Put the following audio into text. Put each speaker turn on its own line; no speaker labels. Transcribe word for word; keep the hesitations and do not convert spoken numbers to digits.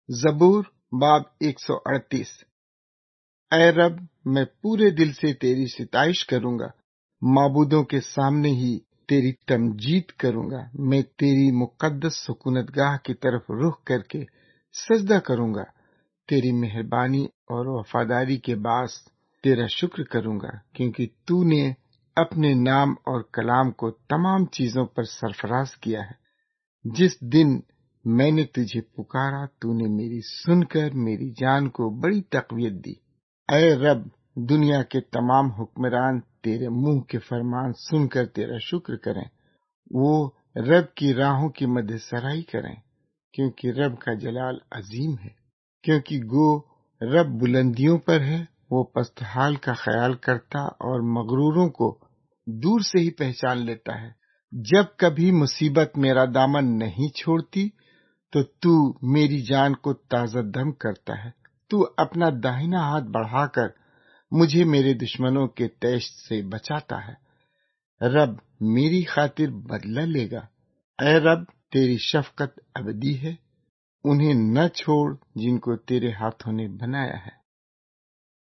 زبور باب ایک سو اڑتیس۔ اے رب، میں پورے دل سے تیری ستائش کروں گا، معبودوں کے سامنے ہی تیری تمجید کروں گا۔ میں تیری مقدس سکونت گاہ کی طرف رخ کر کے سجدہ کروں گا، تیری مہربانی اور وفاداری کے باعث تیرا شکر کروں گا، کیونکہ تو نے اپنے نام اور کلام کو تمام چیزوں پر سرفراز کیا ہے۔ جس دن میں نے تجھے پکارا تو نے میری سن کر میری جان کو بڑی تقویت دی۔ اے رب، دنیا کے تمام حکمران تیرے منہ کے فرمان سن کر تیرا شکر کریں، وہ رب کی راہوں کی مدح سرائی کریں، کیونکہ رب کا جلال عظیم ہے۔ کیونکہ گو رب بلندیوں پر ہے، وہ پست حال کا خیال کرتا اور مغروروں کو دور سے ہی پہچان لیتا ہے۔ جب کبھی مصیبت میرا دامن نہیں چھوڑتی تو تو میری جان کو تازہ دم کرتا ہے۔ تو اپنا داہنا ہاتھ بڑھا کر مجھے میرے دشمنوں کے طیش سے بچاتا ہے۔ رب میری خاطر بدلہ لے گا۔ اے رب، تیری شفقت ابدی ہے، انہیں نہ چھوڑ جن کو تیرے ہاتھوں نے بنایا ہے۔